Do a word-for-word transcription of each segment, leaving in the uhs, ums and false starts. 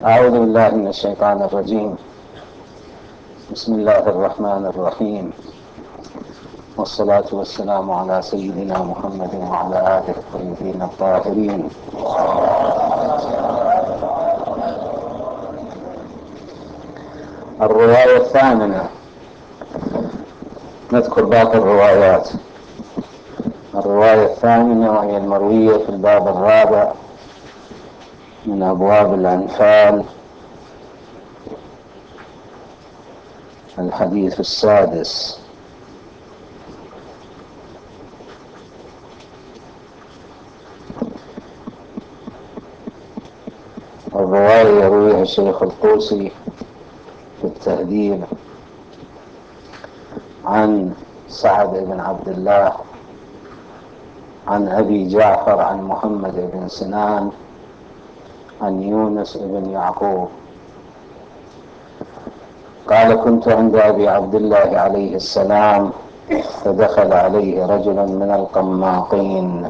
أعوذ بالله من الشيطان الرجيم. بسم الله الرحمن الرحيم، والصلاة والسلام على سيدنا محمد وعلى آله الطيبين الطاهرين. الرواية الثامنة، نذكر باقي الروايات. الرواية الثامنة وهي المروية في الباب الرابع من أبواب الأنفال، الحديث السادس. الرواية يرويها الشيخ الطوسي في التهذيب عن سعد بن عبد الله عن أبي جعفر عن محمد بن سنان عن يونس بن يعقوب قال: كنت عند أبي عبد الله عليه السلام، فدخل عليه رجل من القماطين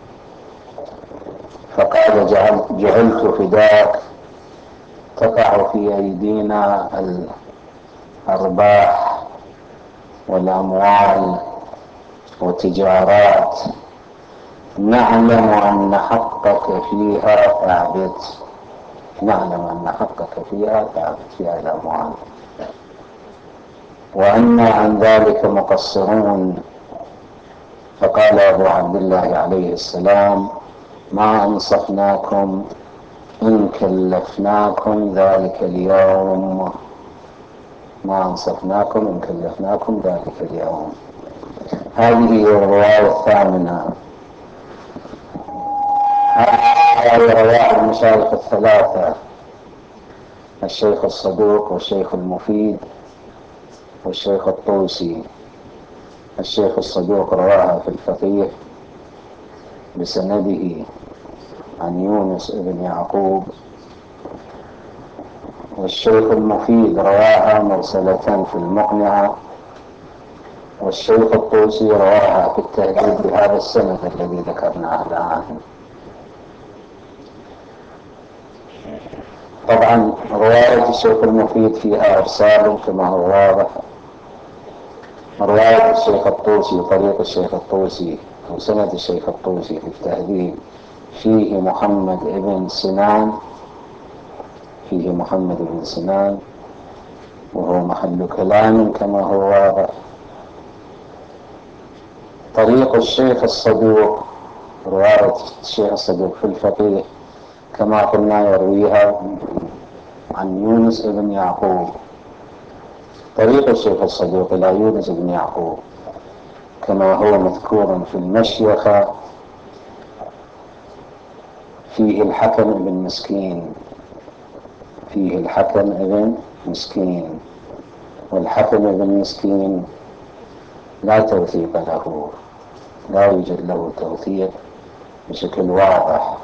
فقال: جعلت, جعلت فداك، تقع في أيدينا الأرباح والأموال وتجارات، نعلم أن حقك فيها ثابت، نعلم أن حقك فيها ثابت في هذه الأموال، وأنا عن ذلك مقصرون. فقال أبو عبد الله عليه السلام: ما أنصفناكم إن كلفناكم ذلك اليوم، ما أنصفناكم إن كلفناكم ذلك اليوم. هذه هي الرواية الثامنة. هذه رواية المشايخ الثلاثة: الشيخ الصدوق والشيخ المفيد والشيخ الطوسي. الشيخ الصدوق رواها في الفقيه بسنده عن يونس بن يعقوب، والشيخ المفيد رواها مرسلة في المقنعة، والشيخ الطوسي رواها في التهذيب بهذا السند الذي ذكرناه الآن. طبعا رواية الشيخ المفيد فيها إرسال كما هو واضح. رواية الشيخ الطوسي طريق الشيخ الطوسي أو سند الشيخ الطوسي في التهذيب فيه محمد بن سنان، فيه محمد بن سنان وهو محل كلام كما هو واضح. طريق الشيخ الصدوق، رواية الشيخ الصدوق في الفقيه كما قلنا يرويها عن يونس بن يعقوب. طريق الشيخ الصدوق إلى يونس بن يعقوب كما هو مذكور في المشيخة فيه الحكم بن مسكين، فيه الحكم بن مسكين، والحكم بن مسكين لا توثيق له، لا يوجد له توثيق بشكل واضح،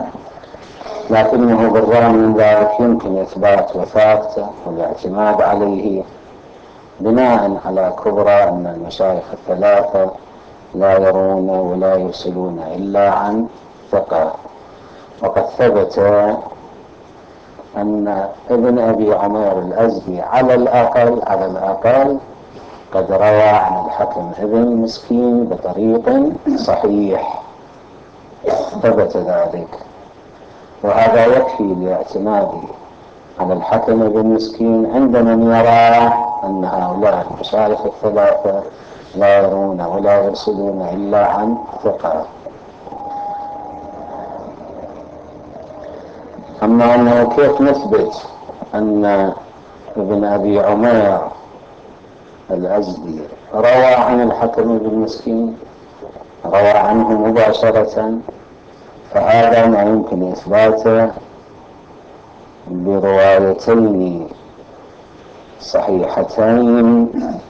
لكنه بالرغم من ذلك يمكن إثبات وفاته والاعتماد عليه بناء على كبرى أن المشايخ الثلاثة لا يرون ولا يرسلون إلا عن ثقة. وقد ثبت أن ابن أبي عمير الأزدي على الأقل على الأقل قد روى عن الحكم ابن مسكين بطريق صحيح، ثبت ذلك، وهذا يكفي لاعتماد على الحكم ابن مسكين عند من يرى أن هؤلاء المشايخ الثلاثة لا يرون ولا يرسلون إلا عن ثقة. أما أنه كيف نثبت أن ابن أبي عمير الأزدي روى عن الحكم بن مسكين، روى عنه مباشرة، فهذا ما يمكن إثباته بروايتين صحيحتين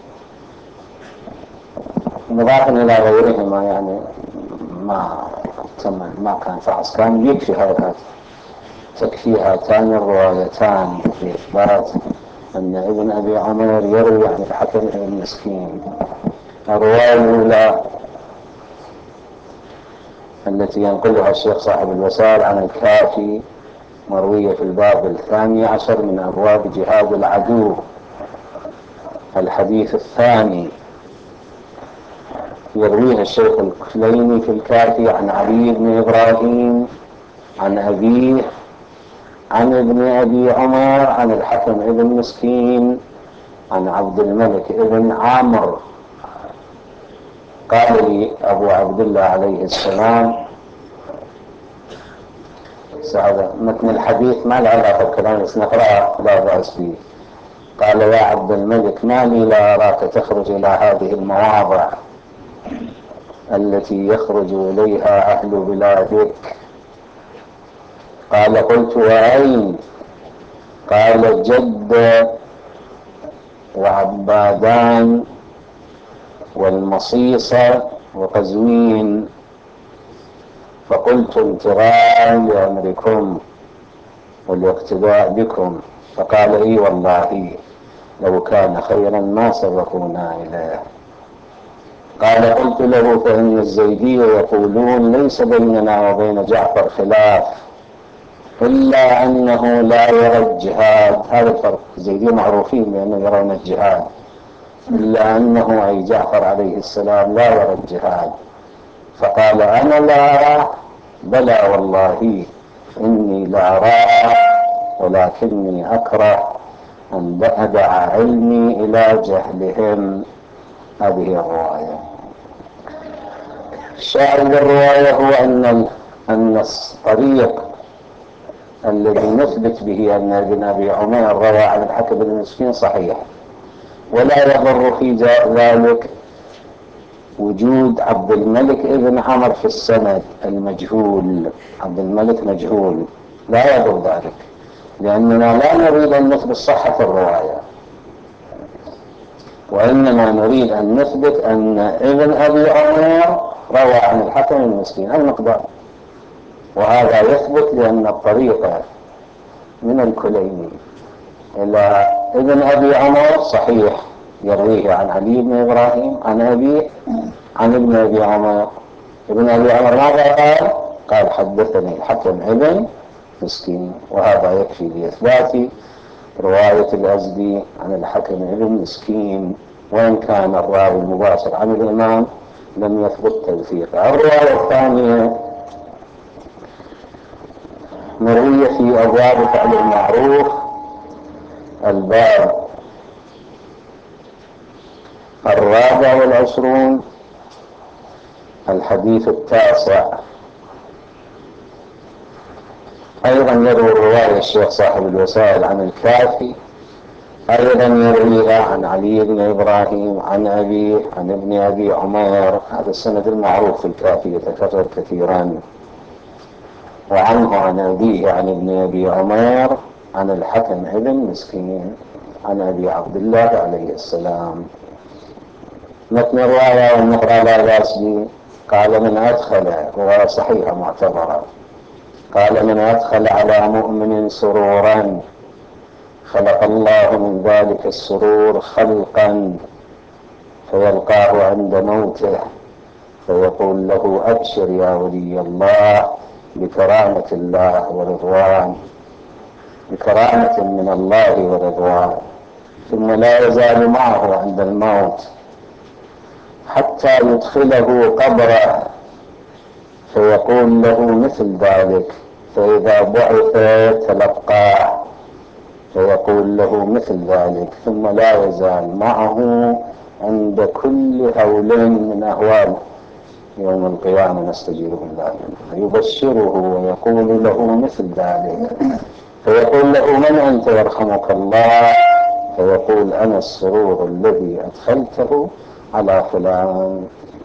مضافا إلى غيرهما، يعني ما تم ما كان فحص، كان يكفي هذا، تكفي هاتان الروايتان في إثبات أن ابن أبي عمير يروي عن الحكم بن مسكين. الرواية الأولى التي ينقلها الشيخ صاحب الوسائل عن الكافي مروية في الباب الثاني عشر من أبواب جهاد العدو. الحديث الثاني يرويها الشيخ الكليني في الكافي عن علي بن إبراهيم عن أبيه عن ابن أبي عمر عن الحكم ابن مسكين عن عبد الملك ابن عامر قال لي أبو عبد الله عليه السلام، هذا متن الحديث ما له علاقة بالكلام بس نقرأ لا بأس فيه. قال: يا عبد الملك، ما لي لا أراك تخرج إلى هذه المواضع التي يخرج إليها أهل بلادك؟ قال: قلت: وأين؟ قال: جدة وعبادان والمصيصة وقزوين. فقلت: امتراء لأمركم والاقتداء بكم. فقال: اي والله لو كان خيرا ما سبقونا إليه. قال: قلت له: فإن الزيدية يقولون ليس بيننا وبين جعفر خلاف إلا أنه لا يرى الجهاد. هذا الفرق، الزيدية معروفين بأنه يرون الجهاد، إلا أنه أي جعفر عليه السلام لا يرى الجهاد. فقال: أنا لا أراه. بلى والله إني لا أراه، ولكني أكره أن أدع علمي إلى جهلهم. هذه الرواية. الشاهد الرواية هو أن أن الطريق الذي نثبت به أن ابن أبي عمر روى عن الحكم بن مسكين صحيح، ولا يضر في ذلك وجود عبد الملك ابن عمر في السند المجهول. عبد الملك مجهول، لا يضر ذلك، لأننا لا نريد أن نثبت صحة الرواية، وإنما نريد أن نثبت أن ابن أبي عمر روى عن الحكم المسكين المقدار، وهذا يثبت لأن الطريقة من الكليني إلى ابن أبي عمر صحيح، يرويه عن علي بن إبراهيم عن أبيه عن ابن أبي عمر. ابن أبي عمر ماذا قال؟ قال: حدثني الحكم ابن مسكين. وهذا يكفي لإثبات رواية الأزدي عن الحكم ابن مسكين، وإن كان الراوي المباشر عن الإمام لم يثبت توثيقه. الرواية الثانية مروية في أبواب فعل المعروف، الباب الرابع والعشرون، الحديث التاسع. أيضا يروي الرواية الشيخ صاحب الوسائل عن الكافي، أيضا يرويها عن علي بن إبراهيم عن أبيه عن ابن أبي عمر. هذا السند المعروف في الكافي يتكرر كثيرا. وعنه عن أبيه عن ابن أبي عمر عن الحكم ابن مسكين عن أبي عبد الله عليه السلام. متن الرواية والنقرة لا بأس به. قال: من أدخل، رواية صحيحة معتبرة، قال: من أدخل على مؤمن سرورا خلق الله من ذلك السرور خلقا، فيلقاه عند موته فيقول له: أبشر يا ولي الله بكرامة الله ورضوان، بكرامة من الله ورضوان. ثم لا يزال معه عند الموت حتى يدخله قبره فيقول له مثل ذلك، فإذا بعث تلقاه فيقول له مثل ذلك، ثم لا يزال معه عند كل هول من أهوال يوم القيامة نستجير بالله، يبشره ويقول له مثل ذلك، فيقول له: من أنت يرحمك الله؟ فيقول: أنا السرور الذي أدخلته على فلان.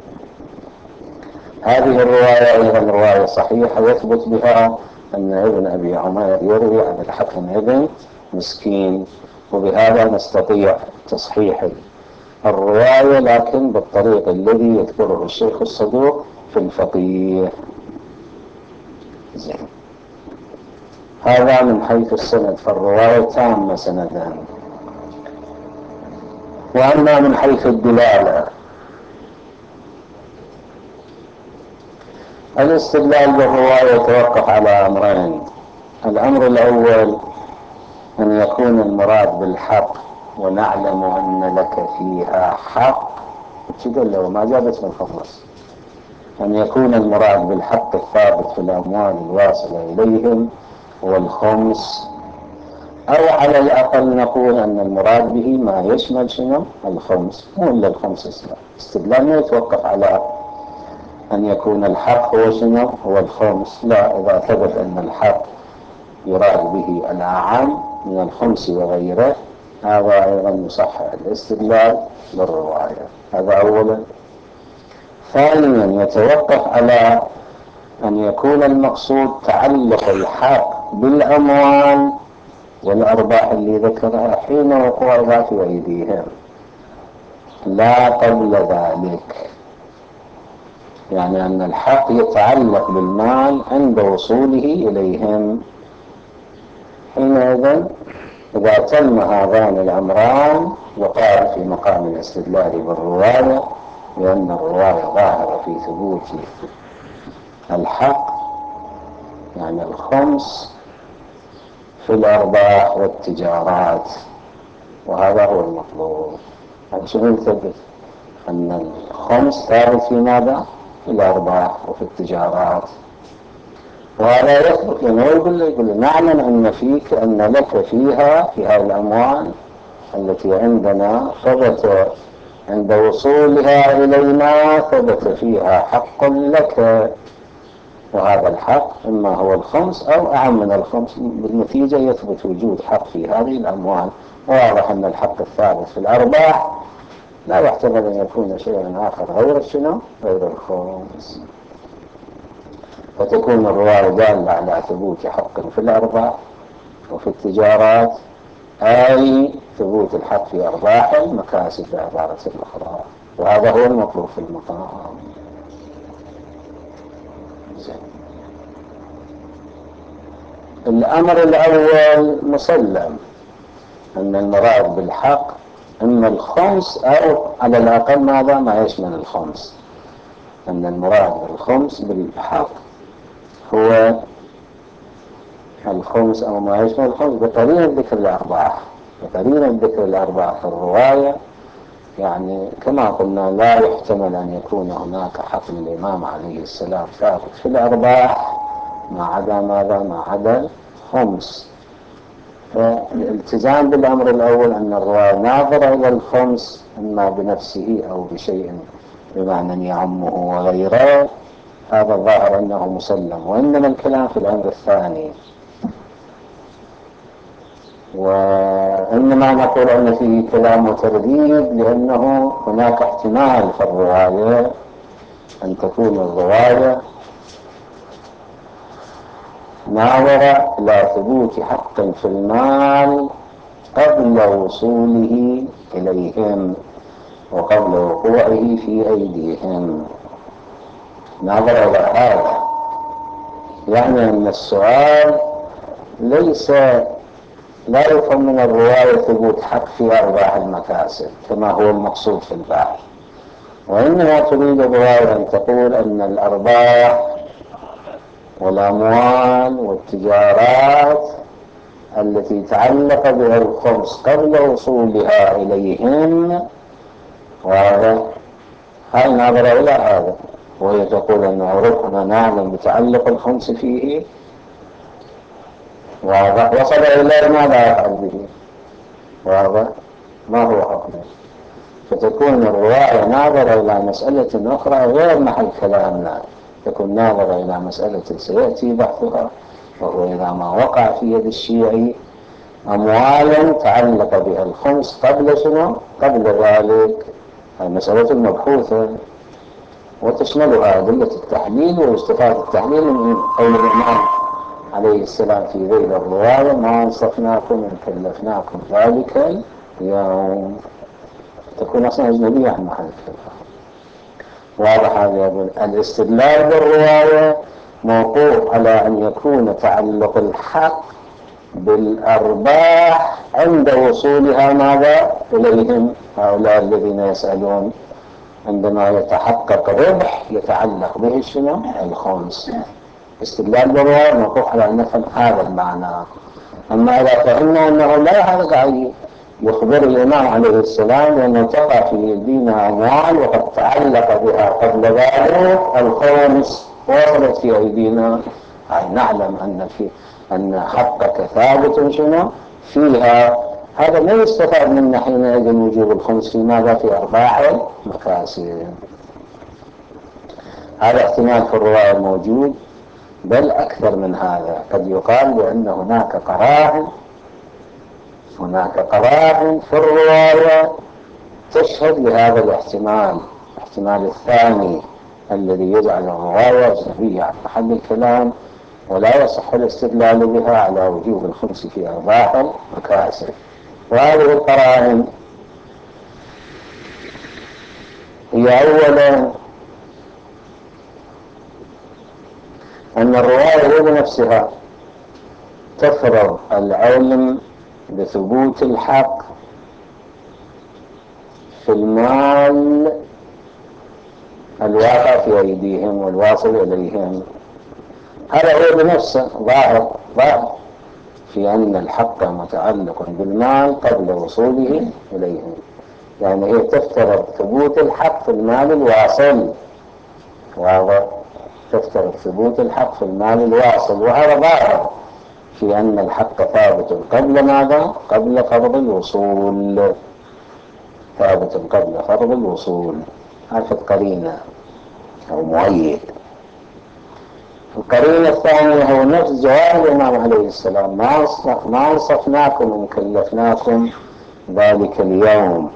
هذه الرواية أيضا رواية صحيحة يثبت بها أن ابن أبي عمر يروي عن الحكم ابن مسكين، وبهذا نستطيع تصحيح الرواية، لكن بالطريق الذي يذكره الشيخ الصدوق في الفقيه. زين. هذا من حيث السند، فالرواية تامة سندان. وأما من حيث الدلالة، الاستدلال بالرواية يتوقف على أمرين: الأمر الأول أن يكون المراد بالحق ونعلم أن لك فيها حق، تقول له ما جابت من خمس. أن يكون المراد بالحق الثابت في الأموال الواصلة إليهم هو الخمس، أو على الأقل نقول أن المراد به ما يشمل شنو؟ الخمس، مو إلا الخمس. استدلال ما يتوقف على أن يكون الحق هو شنو؟ هو الخمس، لا، إذا ثبت أن الحق يراد به الأعم من الخمس وغيره هذا أيضا يصحح الاستدلال بالرواية. هذا أولا. ثانيا يتوقف على أن يكون المقصود تعلق الحق بالأموال والأرباح اللي ذكرها حين وقوعها في أيديهم، لا قبل ذلك. يعني أن الحق يتعلق بالمال عند وصوله إليهم. حينئذ إذا تم هذان الأمران وقال في مقام الاستدلال بالرواية، لأن الرواية ظاهرة في ثبوت الحق، يعني الخمس في الأرباح والتجارات، وهذا هو المطلوب. يعني شنو يثبت؟ أن الخمس ثابت في ماذا؟ في الأرباح وفي التجارات. وهذا يثبت لأنه يقول له يقول له نعلم أن فيك أن لك فيها في هذه الأموال التي عندنا ثبت عند وصولها إلينا ثبت فيها حق لك، وهذا الحق إما هو الخمس أو أعم من الخمس. بالنتيجة يثبت وجود حق في هذه الأموال. وواضح أن الحق الثابت في الأرباح لا يحتمل أن يكون شيئا آخر غير شنو؟ غير الخمس. فتكون الرواية دالة على ثبوت حق في الأرباح وفي التجارات، أي ثبوت الحق في أرباح المكاسب بعبارة أخرى، وهذا هو المطلوب في المقام. الأمر الأول مسلم أن المراد بالحق إما الخمس أو على الأقل ماذا؟ ما يشمل الخمس. أن المراد بالخمس بالحق هو الخمس أو ما يشمل الخمس بقرينة ذكر الأرباح. بقرينة ذكر الأرباح في الرواية، يعني كما قلنا لا يحتمل أن يكون هناك حق للإمام عليه السلام ثابت في الأرباح ما عدا ماذا؟ ما عدا الخمس. فالالتزام بالأمر الأول أن الرواية ناظرة إلى الخمس إما بنفسه أو بشيء بمعنى يعمه وغيره، هذا الظاهر أنه مسلم. وإنما الكلام في الأمر الثاني، وإنما نقول أن فيه كلام وترديد لأنه هناك احتمال في الرواية أن تكون الرواية ناظرة إلى ثبوت حق في المال قبل وصوله إليهم وقبل وقوعه في أيديهم، ناظرة إلى هذا. يعني أن السؤال ليس لا يفهم من الرواية ثبوت حق في أرباح المكاسب كما هو المقصود في البحث، وإنما تريد الرواية أن تقول أن الأرباح والأموال والتجارات التي تعلق بها الخمس قبل وصولها إليهم، وهذا هاي ناظرة إلى هذا، وهي تقول أن عرفنا نعلم بتعلق الخمس فيه، وهذا وصل إلى ماذا يفعل به، وهذا ما هو حكمه. فتكون الرواية ناظرة إلى مسألة أخرى غير محل كلامنا، تكون ناظرة إلى مسألة سيأتي بحثها، وهو إذا ما وقع في يد الشيعي أموالا تعلق بها الخمس قبل شنو؟ قبل ذلك. المسألة المبحوثة وتشملها أدلة التحليل ويستفاد التحليل من قول الإمام عليه السلام في ذيل الرواية ما أنصفناكم إن كلفناكم ذلك اليوم. تكون أصلا أجنبية عن محل الكلام. واضح هذا؟ يقول الاستدلال بالرواية موقوف على أن يكون تعلق الحق بالأرباح عند وصولها ماذا؟ إليهم، هؤلاء الذين يسألون عندما يتحقق ربح يتعلق به شنو؟ الخمس. استدلال بالرواية موقوف على أن نفهم هذا المعنى. أما إذا فهمنا أنه لا، هذا قاعد يخبر الإمام عليه السلام بأنه تقع في أيدينا أموال وقد تعلق بها قبل ذلك الخمس وصلت في أيدينا، أي نعلم أن في أن حقك ثابت شنو فيها. هذا لا يستفاد منا حينئذ وجوب الخمس في ماذا؟ في أرباح مكاسب. هذا احتمال في الرواية موجود، بل أكثر من هذا. قد يقال بأن هناك قرائن هناك قرائن في الرواية تشهد لهذا الاحتمال، الاحتمال الثاني الذي يجعل الرواية أجنبية عن محل الكلام ولا يصح الاستدلال بها على وجوب الخمس في أرباح المكاسب. وهذه القرائن هي أولا أن الرواية هي بنفسها تفرض العلم بثبوت الحق في المال الواقع في أيديهم والواصل إليهم. هذا هو بنفسه ظاهر ظاهر في أن الحق متعلق بالمال قبل وصوله إليهم. يعني هي تفترض ثبوت الحق في المال الواصل، واضح؟ تفترض ثبوت الحق في المال الواصل، وهذا ظاهر في أن الحق ثابت قبل ماذا؟ قبل فرض الوصول، ثابت قبل فرض الوصول. هذه قرينة أو مؤيد. القرينة الثانية هو نفس جواب الإمام عليه السلام: ما أنصفناكم ومكلفناكم ذلك اليوم.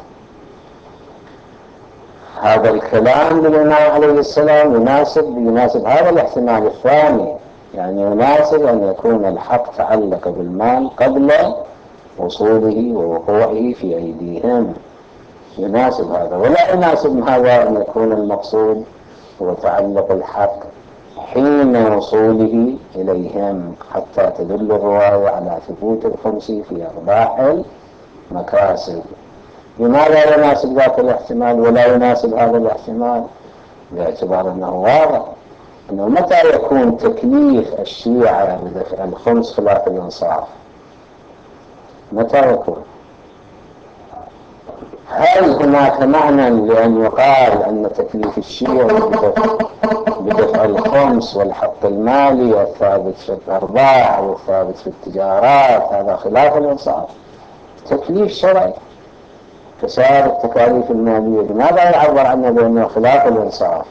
هذا الكلام للإمام عليه السلام يناسب يناسب هذا الاحتمال الثاني، يعني يناسب أن يكون الحق تعلق بالمال قبل وصوله ووقوعه في أيديهم، يناسب هذا. ولا يناسب هذا أن يكون المقصود هو تعلق الحق حين وصوله إليهم، حتى تدل الرواية على ثبوت الخمس في أرباح المكاسب. لماذا يناسب ذاك الاحتمال ولا يناسب هذا الاحتمال؟ باعتبار أنه واضح أنه متى يكون تكليف الشيعة بدفع الخمس خلاف الإنصاف؟ متى يكون؟ هل هناك معنى لأن يقال أن تكليف الشيعة بدفع الخمس والحق المالي الثابت في الأرباح والثابت في التجارات هذا خلاف الإنصاف؟ تكليف شرعي كسائر التكاليف المالية، لماذا يعبر عنه بأنه خلاف الإنصاف؟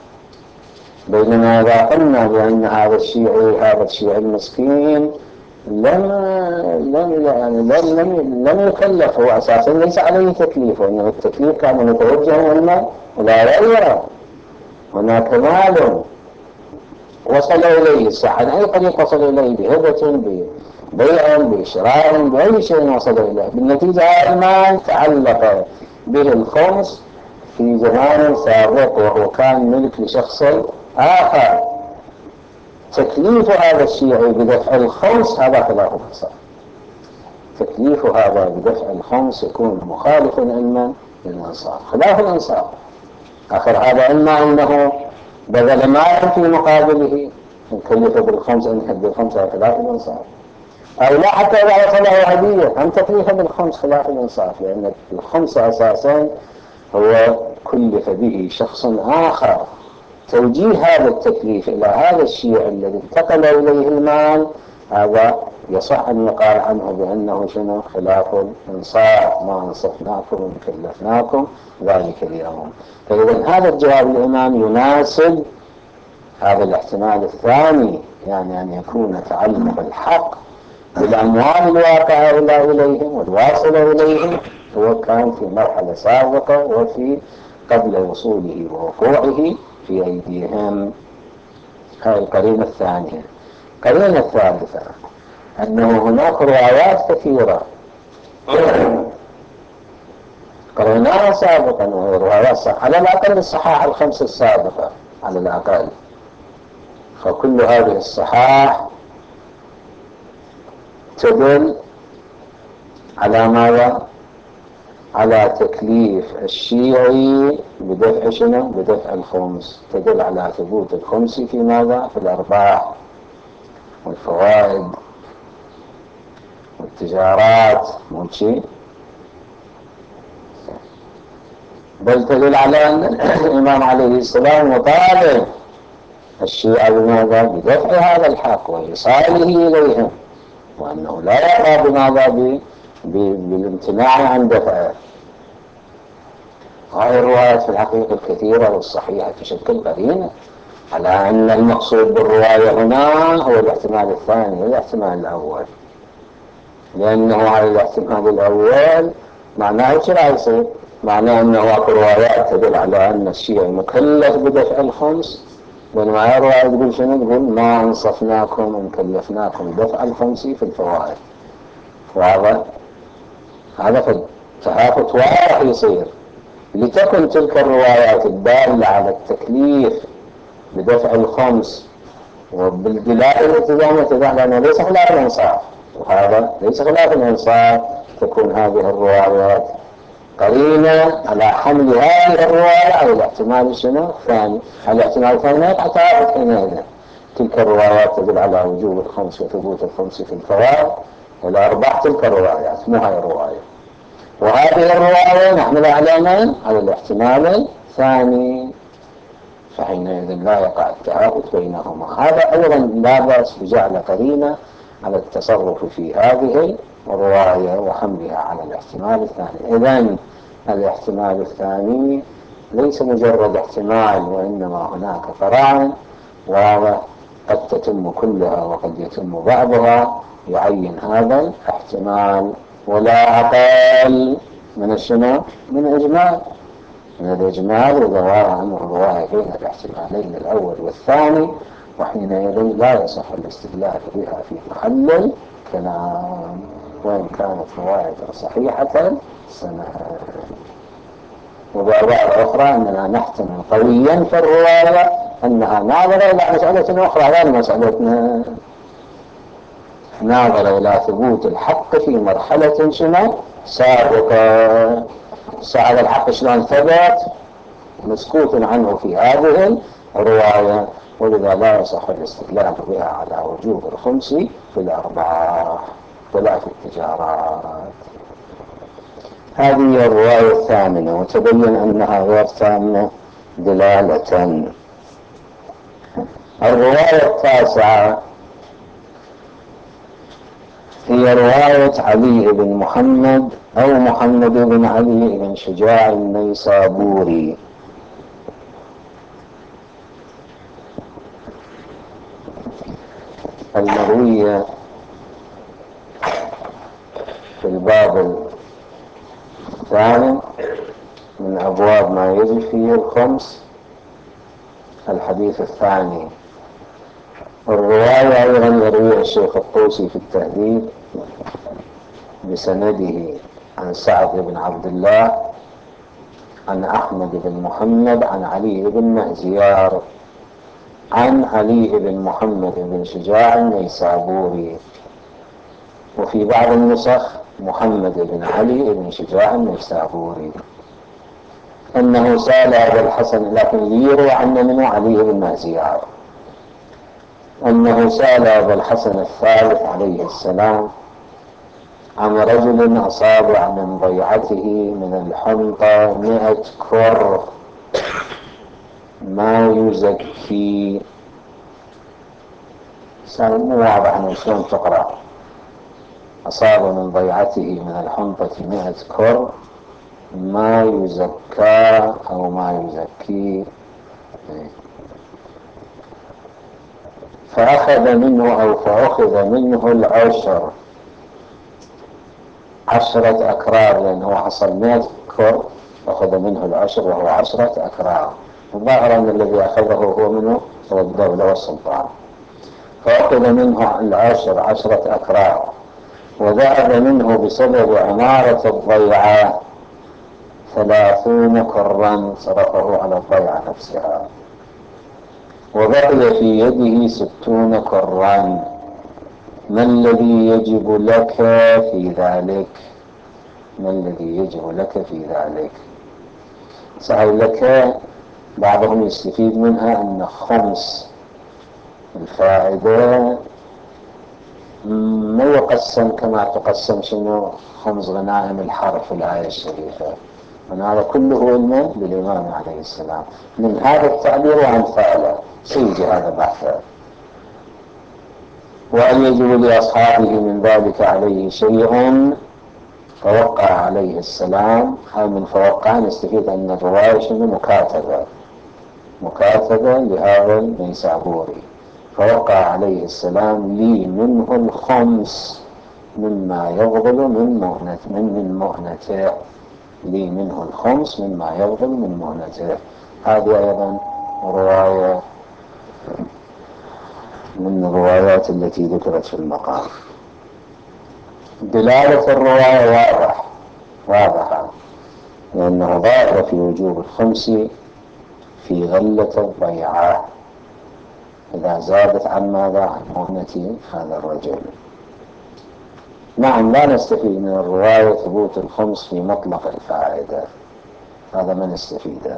بينما إذا قلنا بأن هذا الشيعي هذا الشيعي المسكين لم لم يعني لم لم لم يكلف، هو أساسا ليس عليه تكليف، وإنه التكليف كان متوجها إلى إلى غيره. هناك مال وصل إليه، صح عن أي طريق وصل إليه، بهبة ببيع بشراء بأي شيء وصل إليه، بالنتيجة هذا المال تعلق به الخمس في زمان سابق وهو كان ملك لشخص آخر. تكليف هذا الشيعي بدفع الخمس هذا خلاف الإنصاف. تكليف هذا بدفع الخمس يكون مخالف علما للإنصاف، خلاف الإنصاف. آخر هذا إما أنه بذل مال في مقابله يكلف بالخمس أن يحد بالخمس على خلاف الإنصاف، أو لا حتى إذا وصله هدية أن تكلف بالخمس خلاف الإنصاف، لأن الخمس أساسا هو كلف به شخص آخر. توجيه هذا التكليف إلى هذا الشيء الذي انتقل إليه المال هذا يصح أن يقال عنه بأنه شنو؟ خلاف الإنصاف. ما أنصفناكم وكلفناكم ذلك اليوم. فإذا هذا الجواب الإمام يناسب هذا الاحتمال الثاني، يعني أن يكون تعلق الحق بالأموال الواقعة إليهم والواصلة إليهم هو كان في مرحلة سابقة وفي قبل وصوله ووقوعه في أيديهم. هذه القرينة الثانية. القرينة الثالثة أنه هناك روايات كثيرة قريناها سابقا، وهي روايات على الأقل الصحاح الخمس السابقة على الأقل. فكل هذه الصحاح تدل على ماذا؟ على تكليف الشيعي بدفع شنو؟ بدفع الخمس، تدل على ثبوت الخمس في ماذا؟ في الأرباح والفوائد والتجارات مو شيء، بل تدل على أن الإمام عليه السلام يطالب الشيعة بماذا؟ بدفع هذا الحق وإيصاله إليهم، وأنه لا يرضى بماذا؟ بالامتناع عن دفعه. هذه الروايات في الحقيقة الكثيرة والصحيحة تشكل قرينة على أن المقصود بالرواية هنا هو الاحتمال الثاني والاحتمال الأول، لأنه على الاحتمال الأول معناه ايش راح يصير؟ معناه أنه أكو روايات تدل على أن الشيعي مكلف بدفع الخمس، بينما هاي الرواية تقول شنو؟ تقول ما أنصفناكم إن كلفناكم دفع الخمس في الفوائد. واضح؟ هذا في التهافت واضح يصير. لتكن تلك الروايات الدالة على التكليف بدفع الخمس وبالدلالة الالتزامية تدل لأنه ليس خلاف الإنصاف، وهذا ليس خلاف الإنصاف، تكون هذه الروايات قرينة على حمل هذه الرواية على الاحتمال شنو؟ الثاني. على الاحتمال الثاني ما يقع تعارض حينئذ. تلك الروايات تدل على وجوب الخمس وثبوت الخمس في الفوائد والأرباح، تلك الروايات مو هاي الرواية. وهذه الرواية نحملها على من؟ على الاحتمال الثاني، فحينئذ لا يقع التعارض بينهما. هذا أيضا لا بأس بجعل قرينة على التصرف في هذه الرواية وحملها على الاحتمال الثاني. إذن الاحتمال الثاني ليس مجرد احتمال، وإنما هناك فرع واضح قد تتم كلها وقد يتم بعضها يعين هذا الاحتمال، ولا أقل من الشنو؟ من الإجمال. من الإجمال إذا ورى عنه الرواية بين الاحتمالين الأول والثاني، وحينئذ لا يصح الاستدلال بها في محل الكلام، وإن كانت رواية صحيحة سنة. وبعبارة أخرى أننا نحتمل قويا في الرواية أنها ناظرة إلى مسألة أخرى غير مسألتنا، ناظرة إلى ثبوت الحق في مرحلة شنو؟ سابقة. هذا الحق شلون ثبت؟ مسكوت عنه في هذه الرواية، ولذا لا يصح الاستدلال بها على وجوب الخمس في الأرباح ولا في التجارات. هذه الرواية الثامنة، وتبين أنها غير تامة دلالة. الرواية التاسعة هي رواية علي بن محمد أو محمد بن علي بن شجاع النيسابوري، المروية في الباب الثاني من أبواب ما يجب فيه الخمس، الحديث الثاني. الرواية أيضا يرويها الشيخ الطوسي في التهذيب بسنده عن سعد بن عبد الله عن أحمد بن محمد عن علي بن مهزيار عن علي بن محمد بن شجاع النيسابوري. وفي بعض النسخ محمد بن علي بن شجاع النيسابوري أنه سأل أبا الحسن، لكن يروى عنه منه علي بن مهزيار، أنه سأل أبا الحسن الثالث عليه السلام عن رجل أصاب من ضيعته من الحنطة مئة كر ما يزكي. سأل مو واضح عنه شلون تقرأ. أصاب من ضيعته من الحنطة مئة كر ما يزكى أو ما يزكي، فأخذ منه أو فأخذ منه العشر، عشرة أكرار، لأنه حصل مئة كر أخذ منه العشر وهو عشرة أكرار. الظاهر أن الذي أخذه هو منه هو الدولة والسلطان، فأخذ منه العشر عشرة أكرار، وذهب منه بسبب عمارة الضيعة ثلاثون كرا صرفه على الضيعة نفسها، وبقي في يده ستون كرا. ما الذي يجب لك في ذلك؟ ما الذي يجب لك في ذلك؟ سأل لك بعضهم يستفيد منها أن خمس الفائدة ما يقسم كما تقسم شنو خمس غنائم الحرب في الآية الشريفة، من هذا كله علما بالإمام عليه السلام. من هذا التعبير وأمثاله سيجي هذا بحثا. وأن يجب لأصحابه من ذلك عليه شيء فوقع عليه السلام. هاي من فوقع نستفيد أن الرواية شنو مكاتبة مكاتبة لهذا النيسابوري. فوقع عليه السلام لي منه الخمس مما يفضل من مهنة من من مهنته لي منه الخمس مما يفضل من مهنته. هذه أيضا رواية من الروايات التي ذكرت في المقام. دلالة الرواية واضح واضحة لأنه ظاهر في وجوب الخمس في غلة الضيعة إذا زادت عن ماذا عن مهنة هذا الرجل. نعم لا نستفيد من الرواية ثبوت الخمس في مطلق الفائدة، هذا ما نستفيده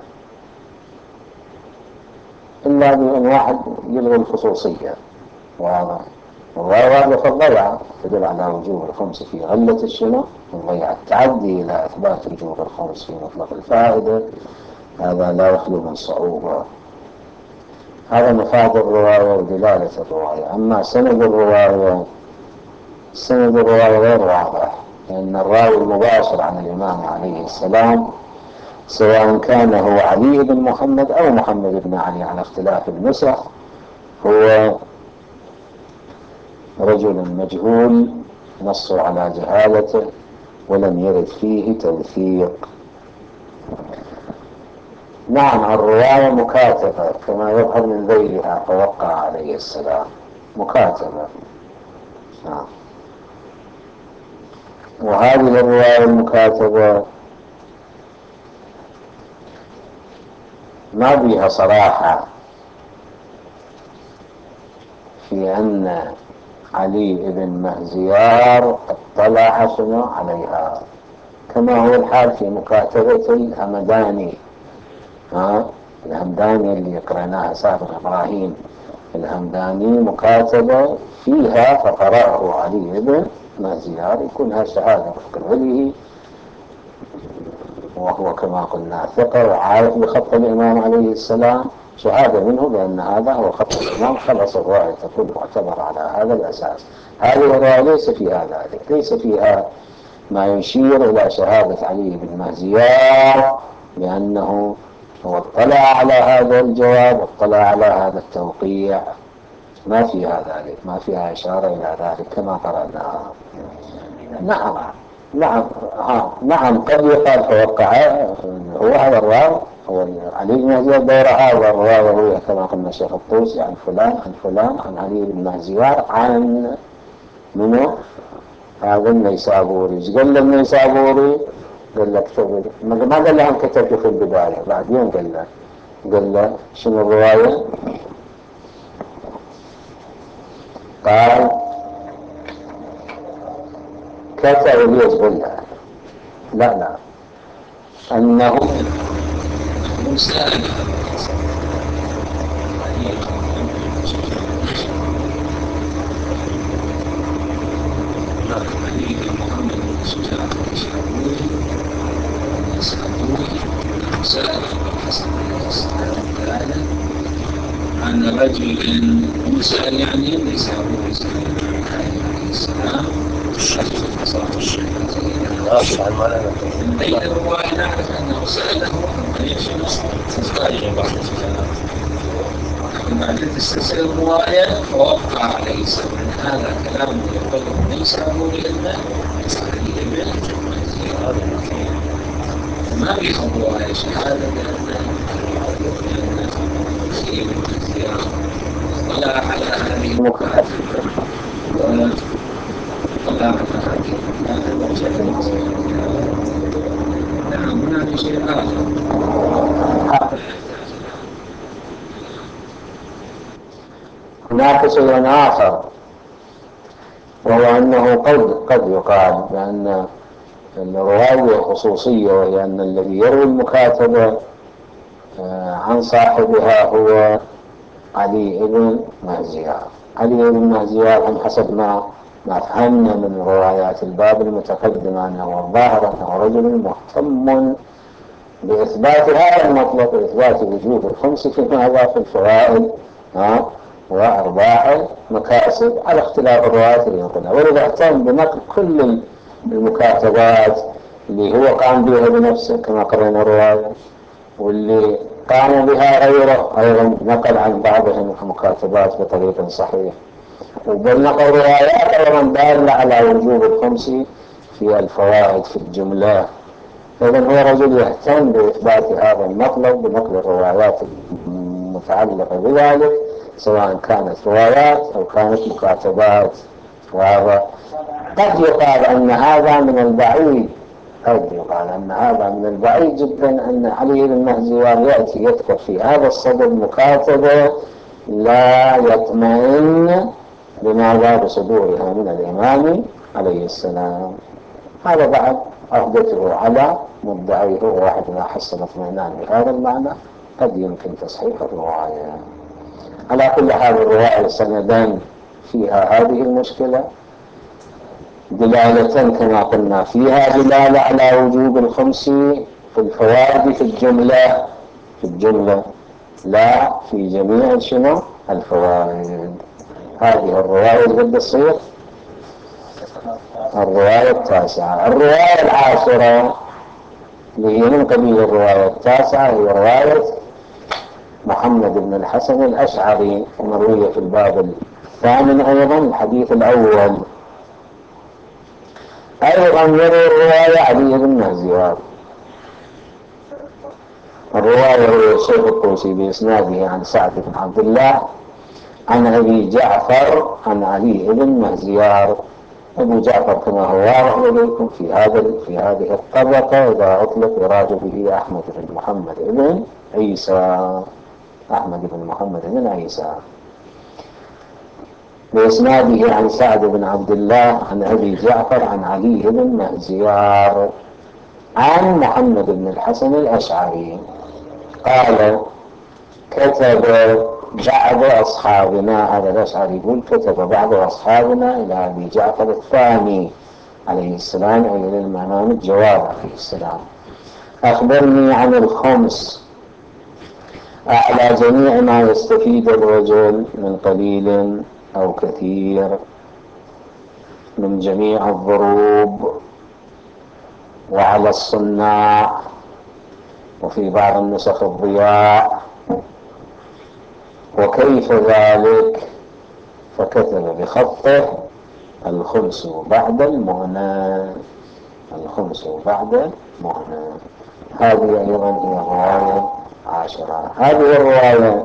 إلا بأن واحد يلغي الخصوصية. واضح. الرواية واضحة في الضيعة تدل على وجوب الخمس في غلة الشنو الضيعة. التعدي إلى إثبات وجوب الخمس في مطلق الفائدة هذا لا يخلو من صعوبة. هذا مفاد الرواية ودلالة الرواية. أما سند الرواية سند الرواية غير واضح، لأن الراوي المباشر عن الإمام عليه السلام سواء كان هو علي بن محمد أو محمد بن علي على اختلاف النسخ هو رجل مجهول نصوا على جهالته ولم يرد فيه توثيق. نعم الرواية مكاتبة كما يظهر من ذيلها فوقع عليه السلام مكاتبة. نعم. وهذه الرواية المكاتبة ما بيها صراحة في أن علي بن مهزيار اطلع شنو عليها كما هو الحال في مكاتبة الهمداني. ها الهمداني اللي قرأناها سابقا إبراهيم الهمداني مكاتبة فيها فقرأه علي بن مهزيار يكونها شهادة وفق عليه وهو كما قلنا ثقة وعارف بخط الإمام عليه السلام شهادة منه بأن هذا هو خط الإمام خلص الرواية تكون معتبر على هذا الأساس. هذه الرواية ليس فيها ذلك، ليس فيها ما يشير إلى شهادة علي بن مهزيار بأنه هو اطلع على هذا الجواب واطلع على هذا التوقيع، ما فيها ذلك، ما فيها إشارة إلى ذلك كما قرأناها. نعم نعم ها نعم قد يقال فوقع هو هذا الراوي هو علي بن مهزيار دور هذا الراوي كما قلنا الشيخ الطوسي عن فلان عن فلان عن علي بن مهزيار عن منو هذا النيسابوري. ايش قال له النيسابوري؟ قال له اكتب. ما قال له كتبت في البداية بعدين قال له قال له شنو الرواية؟ قال كتب ليش قال له لا لا أنه مسألة عن رجل مسأل يعني ليس هو السلام صلاة الشيخ الرواية نعرف أنه سأله عن طريق شنو بعد بعد تستسل الرواية فوقع عليه السلام. هذا كلام يقوله ليس هو لأنه ما في الرواية شهادة لأنه ولا على هذه المكاتبة ولا على هذه نعم هناك شيء آخر. هناك شيء آخر وهو أنه قد قد يقال بأن الرواية خصوصية، وهي أن الذي يروي المكاتبة عن صاحبها هو علي بن مهزيار. علي بن مهزيار عن حسب ما ما فهمنا من روايات الباب المتقدمة أنه الظاهر أنه رجل مهتم بإثبات هذا المطلب، بإثبات وجود الخمس في ماذا؟ في الفوائد ها وأرباح المكاسب، على اختلاف الروايات اللي ينقلها. ولذا اهتم بنقل كل المكاتبات اللي هو قام بها بنفسه كما قرأنا الرواية، واللي قام بها غيره أيضا نقل عن بعضهم المكاتبات بطريقة صحيح، وبل نقل روايات أيضا دالة على وجوب الخمس في الفوائد في الجملة. إذن هو رجل يهتم بإثبات هذا المطلب بنقل الروايات المتعلقة بذلك، سواء كانت روايات أو كانت مكاتبات. وهذا قد يقال أن هذا من البعيد قد يقال أن هذا من البعيد جدا أن علي بن مهزوان يأتي يذكر في هذا الصدد مكاتبة لا يطمئن بماذا؟ بصدورها من الإمام عليه السلام. هذا بعد عهدته على مدعيه، واحد ما حصل اطمئنان بهذا المعنى قد يمكن تصحيح الرواية. على كل حال الرواية سندان فيها هذه المشكلة، دلالة كما قلنا فيها دلالة على وجوب الخمس في الفوائد في الجملة في الجملة لا في جميع شنو الفوائد. هذه الرواية اللي بدها تصير الرواية التاسعة. الرواية العاشرة اللي هي من قبيل الرواية التاسعة هي رواية محمد بن الحسن الأشعري، مروية في الباب الثامن أيضا الحديث الأول. أيضا يروي الرواية علي بن مهزوان. الرواية هو الشيخ الطوسي بإسناده عن سعد بن عبد الله عن أبي جعفر عن علي بن مهزيار. أبو جعفر كما هو واضح إليكم في هذا في هذه الطبقة إذا أطلق يراد به أحمد بن محمد بن عيسى أحمد بن محمد بن عيسى بإسناده عن سعد بن عبد الله عن أبي جعفر عن علي بن مهزيار عن محمد بن الحسن الأشعري قال كتب بعض أصحابنا، هذا الأشعري يقول كتب بعض أصحابنا إلى أبي جعفر الثاني عليه السلام أي إلى الإمام الجواد عليه السلام أخبرني عن الخمس على جميع ما يستفيد الرجل من قليل أو كثير من جميع الضروب، وعلى الصناع، وفي بعض النسخ الضياء، وكيف ذلك؟ فكتب بخطه الخمس بعد المهنة الخمس بعد المهنة. هذه أيضا هي الرواية عشرة. هذه الرواية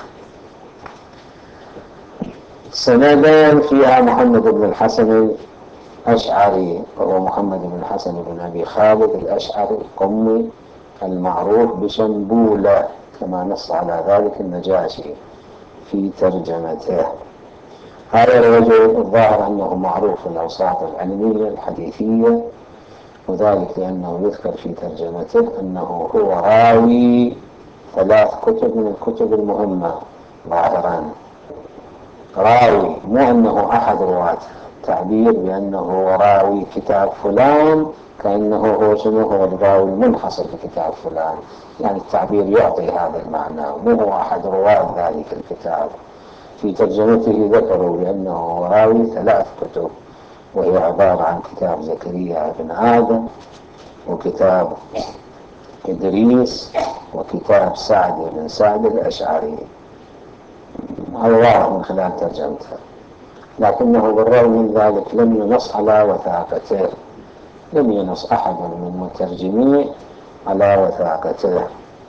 سندان فيها محمد بن الحسن الأشعري، وهو محمد بن الحسن بن أبي خالد الأشعري القمي المعروف بشنبولة كما نص على ذلك النجاشي في ترجمته. هذا الرجل الظاهر أنه معروف في الأوساط العلمية الحديثية، وذلك لأنه يذكر في ترجمته أنه هو راوي ثلاث كتب من الكتب المهمة ظاهرا. راوي، مو أنه أحد رواة، تعبير بأنه هو راوي كتاب فلان كأنه هو شنو هو الراوي المنحصر في كتاب فلان، يعني التعبير يعطي هذا المعنى، مو هو أحد رواة ذلك الكتاب. في ترجمته ذكروا بأنه راوي ثلاث كتب، وهي عبارة عن كتاب زكريا بن آدم، وكتاب إدريس، وكتاب سعد بن سعد الأشعري. هذا واضح من خلال ترجمته، لكنه بالرغم من ذلك لم ينص على وثاقته، لم ينص أحد من مترجميه على وثاقته.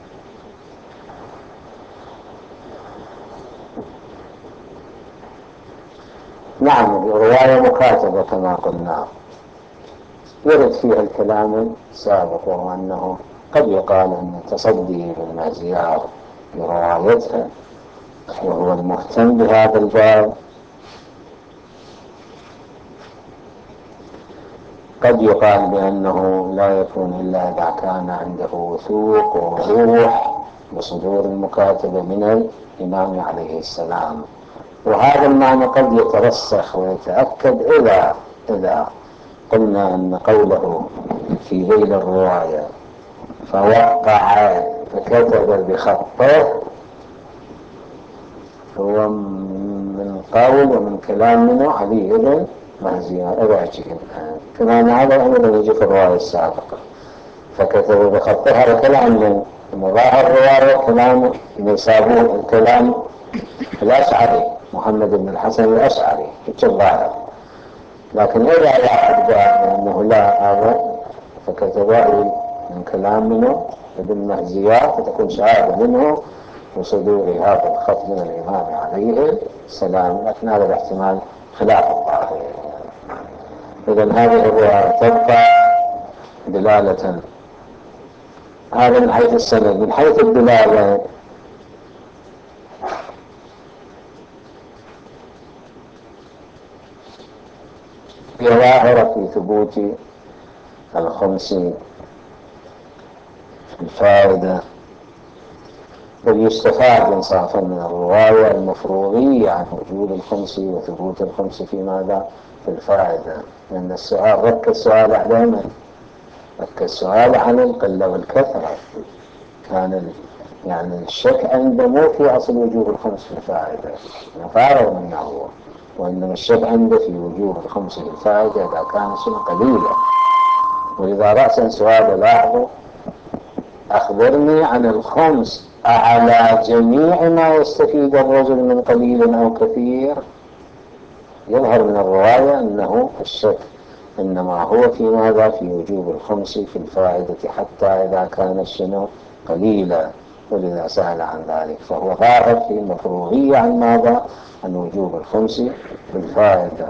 نعم رواية مكاتبة كما قلنا يرد فيها الكلام السابق، وهو أنه قد يقال أن تصدي ابن مهزيار بروايتها وهو المهتم بهذا الباب قد يقال بأنه لا يكون إلا إذا كان عنده وثوق ووضوح بصدور المكاتبة من الإمام عليه السلام، وهذا المعنى قد يترسخ ويتأكد إذا إذا قلنا أن قوله في ذيل الرواية فوقع فكتب بخطه هو من قول ومن كلام منه علي بن مهزي أباجي. كمان هذا أمر يجي في الرواية السابقة فكتب بخطه، هذا كلام من ظاهر الرواية كلام نيسابور الكلام الأشعري محمد بن الحسن الأشعري الظاهر. لكن إذا واحد قال أنه لا هذا فكتبه من كلام منه ابن مهزيات فتكون شهادة منه وصدور هذا الخط من الإمام عليه السلام، لكن هذا الاحتمال خلاف الظاهر. إذن هذه الرواية تبقى دلالة. هذا من حيث السند. من حيث الدلالة هي ظاهرة في ثبوت الخمس الفائدة، بل يستفاد إنصافا من الرواية المفروضية عن وجود الخمس وثبوت الخمس في ماذا؟ في الفائدة. لأن السؤال رك السؤال على من؟ رك السؤال عن القلة والكثرة. كان يعني الشك عنده مو في أصل وجود الخمس في الفائدة نفارغ منه هو، وإنما الشك عنده في وجود الخمس في الفائدة إذا كان سنة قليلة. وإذا رأسا سؤال لاحظوا أخبرني عن الخمس على جميع ما يستفيد الرجل من قليل أو كثير. يظهر من الرواية أنه الشك إنما هو في ماذا؟ في وجوب الخمس في الفائدة حتى إذا كان الشنو قليلا، ولذا سأل عن ذلك. فهو ظاهر في المفروضية عن ماذا؟ عن وجوب الخمس في الفائدة.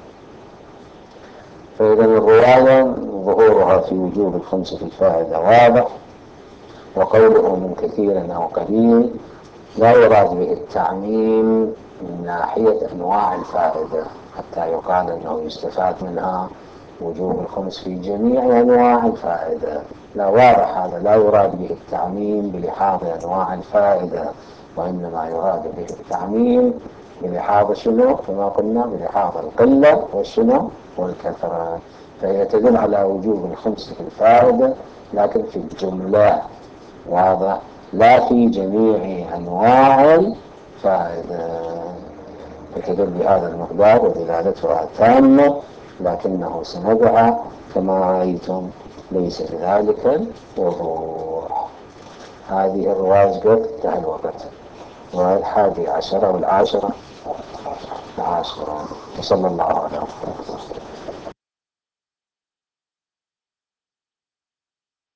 فإذا الرواية ظهورها في وجوب الخمس في الفائدة واضح، وقوله من كثير أو قليل لا يراد به التعميم من ناحية أنواع الفائدة حتى يقال أنه يستفاد منها وجوب الخمس في جميع أنواع الفائدة. لا، واضح هذا لا يراد به التعميم بلحاظ أنواع الفائدة، وإنما يراد به التعميم بلحاظ شنو؟ كما قلنا بلحاظ القلة والشنو والكثرة. فهي تدل على وجوب الخمس في الفائدة لكن في الجملة واضح، لا في جميع أنواع الفائدة. فتدل بهذا المقدار ودلالتها تامة، لكنه سندها كما رأيتم ليس بذلك الوضوح. هذه الرواية قد انتهى الوقت. والحادي عشر والعاشرة العاشرة. وصلى الله عليه وسلم.